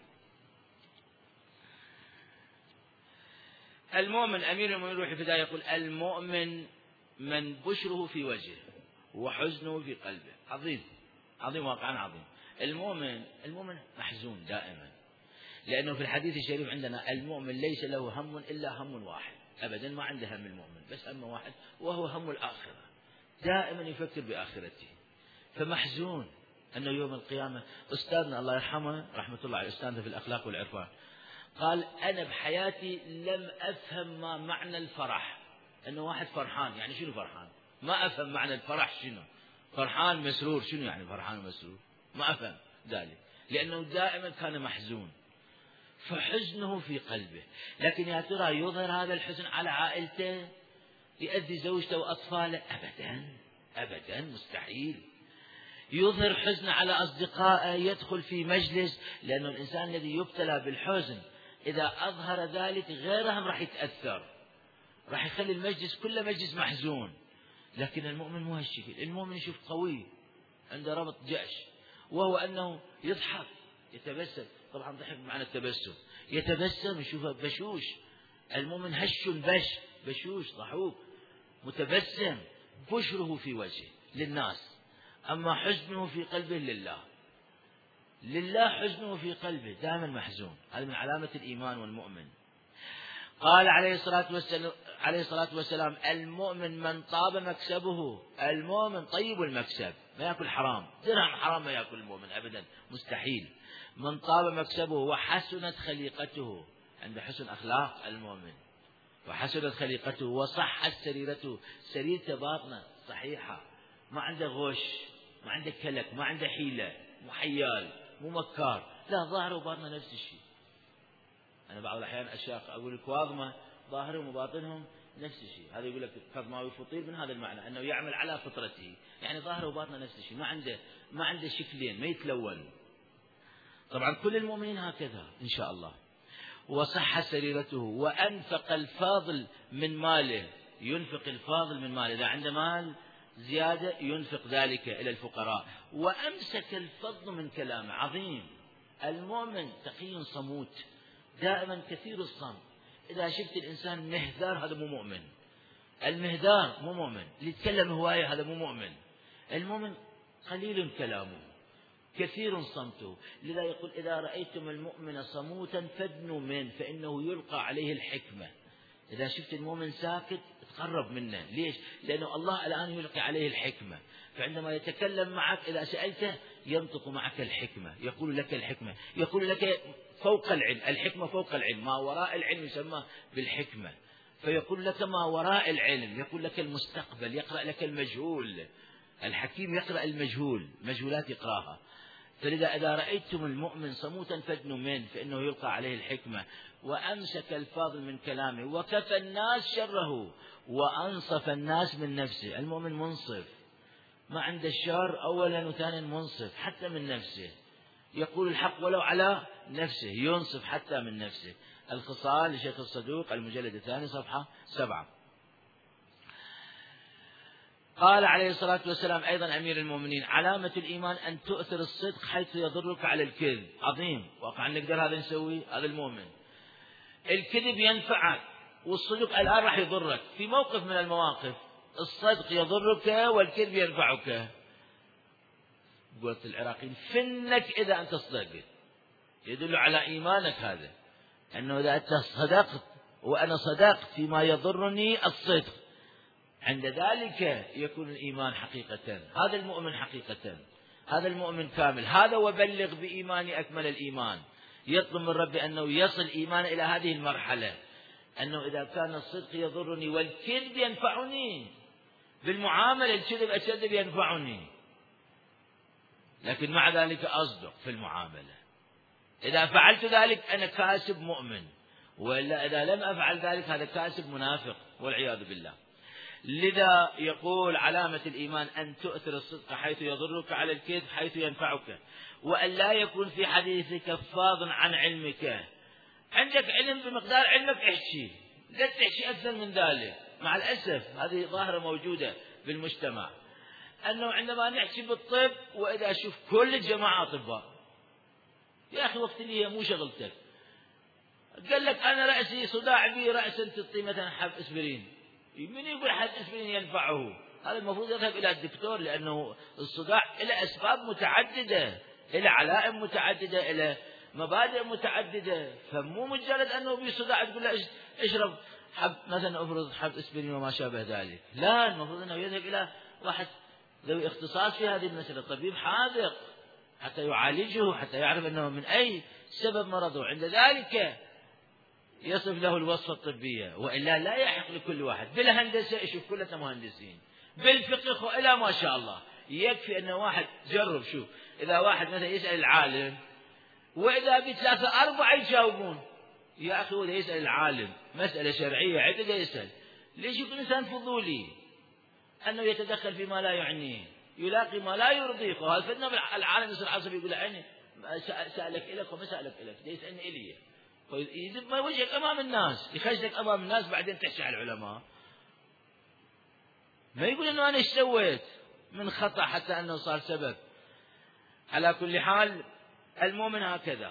المؤمن أمير المؤمنين روح الفداء يقول المؤمن من بشره في وجهه وحزنه في قلبه. عظيم عظيم، واقعا عظيم. المؤمن المؤمن محزون دائما، لأنه في الحديث الشريف عندنا المؤمن ليس له هم إلا هم واحد، أبدا ما عنده هم المؤمن، بس هم واحد وهو هم الآخرة، دائما يفكر بآخرته. فمحزون أنه يوم القيامة. أستاذنا الله يرحمه رحمة الله عليه، أستاذنا في الأخلاق والعرفان، قال أنا بحياتي لم أفهم ما معنى الفرح. أنه واحد فرحان، يعني شنو فرحان؟ ما أفهم معنى الفرح شنو. فرحان مسرور، شنو يعني فرحان مسرور؟ ما أفهم ذلك، لأنه دائما كان محزون، فحزنه في قلبه. لكن يا ترى يظهر هذا الحزن على عائلته، يؤذي زوجته وأطفاله؟ أبدا أبدا، مستحيل. يظهر حزن على أصدقائه، يدخل في مجلس، لأن الإنسان الذي يبتلى بالحزن إذا أظهر ذلك غيرهم راح يتأثر، راح يخلي المجلس كله مجلس محزون. لكن المؤمن مو هالشكل، المؤمن يشوف قوي عنده ربط جأش، وهو أنه يضحك يتبسم. طبعا ضحك بمعنى التبسم، يتبسم يشوفه بشوش. المؤمن هش بش بشوش ضحوك متبسم، بشره في وجهه للناس، أما حزنه في قلبه لله، لله حزنه في قلبه دائما محزون. هذا من علامة الإيمان والمؤمن. قال عليه الصلاة والسلام, عليه الصلاة والسلام المؤمن من طاب مكسبه. المؤمن طيب المكسب، ما يأكل حرام، درهم حرام ما يأكل المؤمن أبدا، مستحيل. من طاب مكسبه وحسنت خليقته، عنده حسن أخلاق المؤمن، وحسنت خليقته وصحت سريرته، سريرته باطنة صحيحة، ما عنده غش، ما عنده كلك، ما عنده حيلة، مو حيال، مو مكار، لا ظاهره وباطنه نفس الشيء. أنا بعض الأحيان أشياء أقول لك واضمة ظاهرهم وباطنهم نفس الشيء، هذا يقول لك كظماوي فطير من هذا المعنى، أنه يعمل على فطرته، يعني ظاهره وباطنه نفس الشيء، ما عنده ما عنده شكلين، ما يتلون. طبعا كل المؤمنين هكذا إن شاء الله. وصح سريرته وأنفق الفاضل من ماله، ينفق الفاضل من ماله، إذا عنده مال زيادة ينفق ذلك إلى الفقراء. وأمسك الفضل من كلامه، عظيم. المؤمن تقي صموت، دائما كثير الصمت. إذا شفت الإنسان مهذار هذا مو مؤمن، المهذار مو مؤمن، اللي يتكلم هواية هذا مو مؤمن. المؤمن قليل كلامه كثير صمته، لذا يقول إذا رأيتم المؤمن صموتا فادنوا منه فإنه يلقى عليه الحكمة. إذا شفت المؤمن ساكت تقرب منه، ليش؟ لأنه الله الآن يلقي عليه الحكمة، فعندما يتكلم معك إذا سألته ينطق معك الحكمة، يقول لك الحكمة، يقول لك فوق العلم، الحكمة فوق العلم، ما وراء العلم يسمى بالحكمة، فيقول لك ما وراء العلم، يقول لك المستقبل، يقرأ لك المجهول. الحكيم يقرأ المجهول، مجهولات يقرأها. فلذا إذا رأيتم المؤمن صموتا فادنوا منه فإنه يلقى عليه الحكمة. وأمسك الفاضل من كلامه وكفى الناس شره وأنصف الناس من نفسه. المؤمن منصف، ما عنده الشر أولا وثانيا، منصف حتى من نفسه، يقول الحق ولو على نفسه، ينصف حتى من نفسه. الخصال لشيخ الصدوق المجلد الثاني صفحة سبعة. قال عليه الصلاة والسلام أيضا أمير المؤمنين علامة الإيمان أن تؤثر الصدق حيث يضرك على الكذب. عظيم، واقعا نقدر هذا نسوي، هذا المؤمن. الكذب ينفعك والصدق الآن راح يضرك في موقف من المواقف، الصدق يضرك والكذب ينفعك. قلت العراقيين فنك إذا أنت صدقت، يدل على إيمانك هذا، أنه إذا أنت صدقت وأنا صدقت فيما يضرني الصدق، عند ذلك يكون الإيمان حقيقة. هذا المؤمن حقيقة، هذا المؤمن كامل. هذا وبلغ بإيماني أكمل الإيمان، يطلب من ربي أنه يصل إيمان إلى هذه المرحلة، أنه إذا كان الصدق يضرني والكذب ينفعني. بالمعاملة الكذب أكذب ينفعني، لكن مع ذلك أصدق في المعاملة. إذا فعلت ذلك أنا كاسب مؤمن، وإلا إذا لم أفعل ذلك هذا كاسب منافق والعياذ بالله. لذا يقول علامة الإيمان أن تؤثر الصدق حيث يضرك على الكذب حيث ينفعك، وأن لا يكون في حديثك فاض عن علمك. عندك علم بمقدار علمك احكي، لا تحكي أكثر من ذلك. مع الأسف هذه ظاهرة موجودة بالمجتمع، أنه عندما نحكي بالطب وإذا أشوف كل الجماعة أطباء، يا أخي وقت اللي هي مو شغلتك. قال لك أنا رأسي صداع بي، رأسا تعطي مثلا حب إسبرين، من يقول حب إسبرين ينفعه؟ هذا المفروض يذهب إلى الدكتور، لأنه الصداع إلى أسباب متعددة، إلى علائم متعددة، إلى مبادئ متعددة، فمو مجرد أنه بي صداع تقول له اشرب حب مثلا أفرض حب إسبرين وما شابه ذلك. لا، المفروض أنه يذهب إلى واحد ذوي اختصاص في هذه المسألة، طبيب حاذق حتى يعالجه، حتى يعرف أنه من أي سبب مرضه، عند ذلك يصف له الوصفة الطبية. وإلا لا يحق لكل واحد. بالهندسة يشوف كلنا مهندسين، بالفقه إلى ما شاء الله، يكفي أن واحد جرب. شوف إذا واحد مثلا يسأل العالم وإذا بثلاثة أربعة يجاوبون، يا أخي وإذا يسأل العالم مسألة شرعية عدة يسأل، ليش يكون إنسان فضولي أنه يتدخل فيما لا يعنيه، يلاقي ما لا يرضيك؟ وهذا العالم يصير عصبي يقول عيني سألك إليك وما سألك إليك، ده يسألني إلي، يذب وجهك أمام الناس، يخجلك أمام الناس، بعدين تحكي على العلماء. ما يقول إنه أنا إيش سويت من خطأ حتى أنه صار سبب. على كل حال المؤمن هكذا،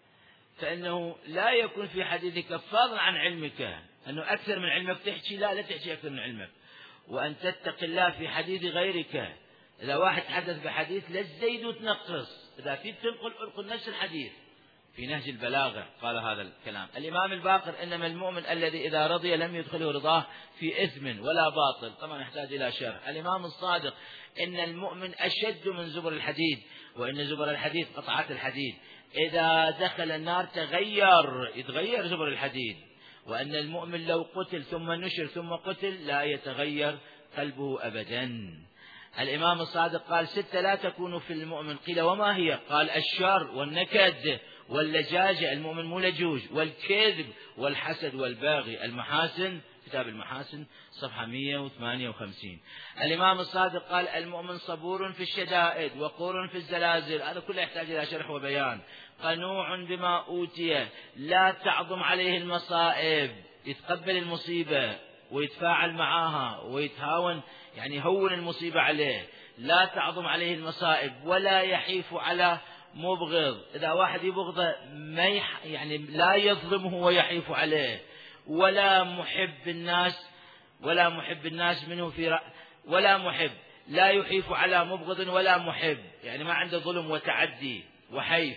فإنه لا يكون في حديثك فضلا عن علمك، أنه أكثر من علمك تحكي، لا لا تحكي أكثر من علمك، وأن تتقي الله في حديث غيرك. إذا واحد حدث بحديث لا تزيد وتنقص، إذا في تنقل انقل نفس الحديث. في نهج البلاغة قال هذا الكلام الإمام الباقر: إنما المؤمن الذي إذا رضي لم يدخله رضاه في إثم ولا باطل. طبعا يحتاج إلى شرح. الإمام الصادق: إن المؤمن أشد من زبر الحديد، وإن زبر الحديد قطعات الحديد، إذا دخل النار تغير، يتغير زبر الحديد. وأن المؤمن لو قتل ثم نشر ثم قتل لا يتغير قلبه أبدا. الإمام الصادق قال: ستة لا تكون في المؤمن. قيل: وما هي؟ قال: الشر والنكد واللجاجة، المؤمن مو لجوج، والكذب والحسد والباغي. المحاسن، كتاب المحاسن صفحة مئة وثمانية وخمسين. الإمام الصادق قال: المؤمن صبور في الشدائد وقور في الزلازل. هذا كله يحتاج إلى شرح وبيان. قنوع بما أوتي، لا تعظم عليه المصائب، يتقبل المصيبة ويتفاعل معها ويتهاون، يعني يهون المصيبة عليه. لا تعظم عليه المصائب، ولا يحيف على مبغض. إذا واحد يبغضه ما يح يعني لا يظلمه ويحيف عليه. ولا محب الناس ولا محب الناس منه في رأ... ولا محب لا يحيف على مبغض ولا محب، يعني ما عنده ظلم وتعدي وحيف،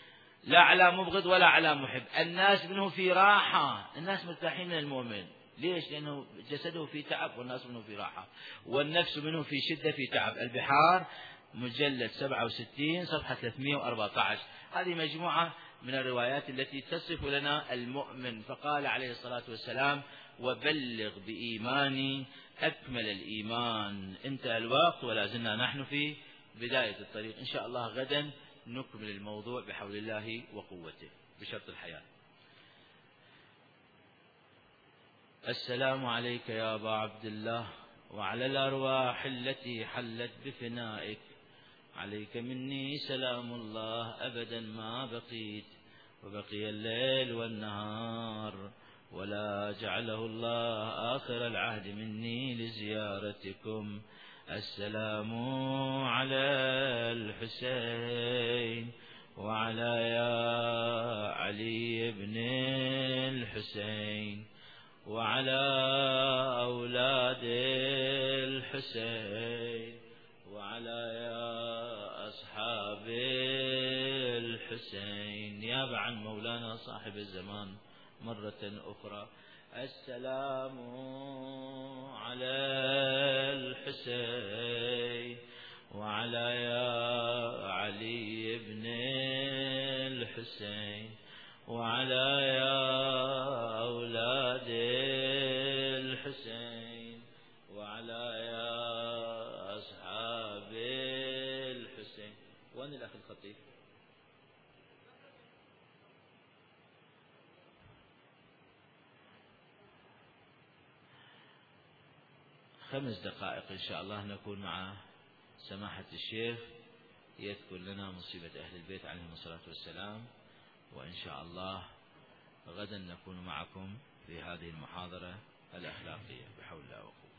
لا على مبغض ولا على محب. الناس منه في راحة، الناس مرتاحين من المؤمن. ليش؟ لأنه جسده في تعب والناس منه في راحة، والنفس منه في شدة في تعب. البحار مجلد سبعة وستين صفحة ثلاثمئة وأربعة عشر. هذه مجموعة من الروايات التي تصف لنا المؤمن. فقال عليه الصلاة والسلام: وبلغ بإيماني أكمل الإيمان. انتهى الوقت ولا زلنا نحن في بداية الطريق. إن شاء الله غدا نكمل الموضوع بحول الله وقوته بشرط الحياة. السلام عليك يا أبا عبد الله، وعلى الأرواح التي حلت بفنائك. عليك مني سلام الله أبدا ما بقيت، وبقي الليل والنهار، ولا جعله الله آخر العهد مني لزيارتكم. السلام على الحسين وعلى يا علي بن الحسين وعلى أولاد الحسين وعلى يا أصحاب الحسين. نيابة عن مولانا صاحب الزمان مرة أخرى: السلام على الحسين وعلى يا علي بن الحسين وعلى يا أولاد الحسين وعلى يا أصحاب الحسين. وين الأخ الخطيب؟ خمس دقائق إن شاء الله نكون مع سماحة الشيخ يذكر لنا مصيبة أهل البيت عليهم الصلاة والسلام، وإن شاء الله غدا نكون معكم في هذه المحاضرة الأخلاقية بحول الله وقوته.